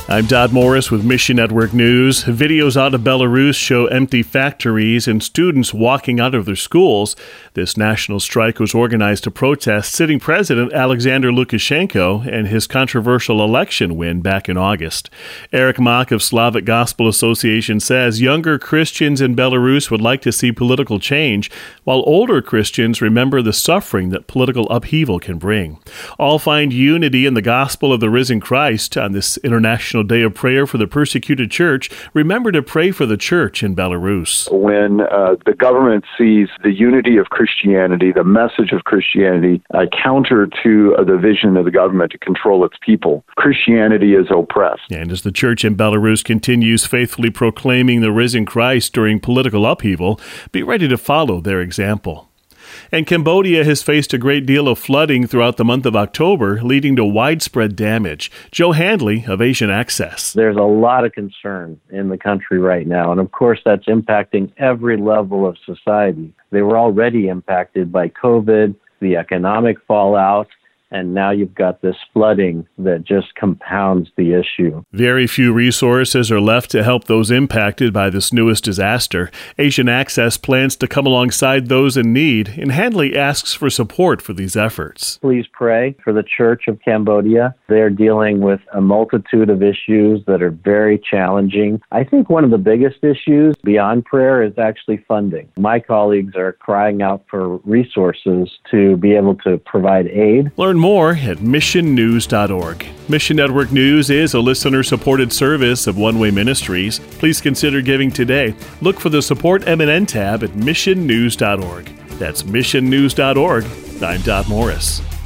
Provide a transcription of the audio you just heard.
I'm Dodd Morris with Mission Network News. Videos out of Belarus show empty factories and students walking out of their schools. This national strike was organized to protest sitting President Alexander Lukashenko and his controversial election win back in August. Eric Mock of Slavic Gospel Association says younger Christians in Belarus would like to see political change, while older Christians remember the suffering that political upheaval can bring. All find unity in the gospel of the risen Christ on this International Day of Prayer for the Persecuted Church. Remember to pray for the church in Belarus. When the government sees the unity of Christianity, the message of Christianity, counter to the vision of the government to control its people, Christianity is oppressed. And as the church in Belarus continues faithfully proclaiming the risen Christ during political upheaval, be ready to follow their example. And Cambodia has faced a great deal of flooding throughout the month of October, leading to widespread damage. Joe Handley of Asian Access. There's a lot of concern in the country right now, and of course that's impacting every level of society. They were already impacted by COVID, the economic fallout, and now you've got this flooding that just compounds the issue. Very few resources are left to help those impacted by this newest disaster. Asian Access plans to come alongside those in need, and Handley asks for support for these efforts. Please pray for the Church of Cambodia. They're dealing with a multitude of issues that are very challenging. I think one of the biggest issues beyond prayer is actually funding. My colleagues are crying out for resources to be able to provide aid. Learn more at missionnews.org. Mission Network News is a listener-supported service of One Way Ministries. Please consider giving today. Look for the Support MNN tab at missionnews.org. That's missionnews.org. I'm Dodd Morris.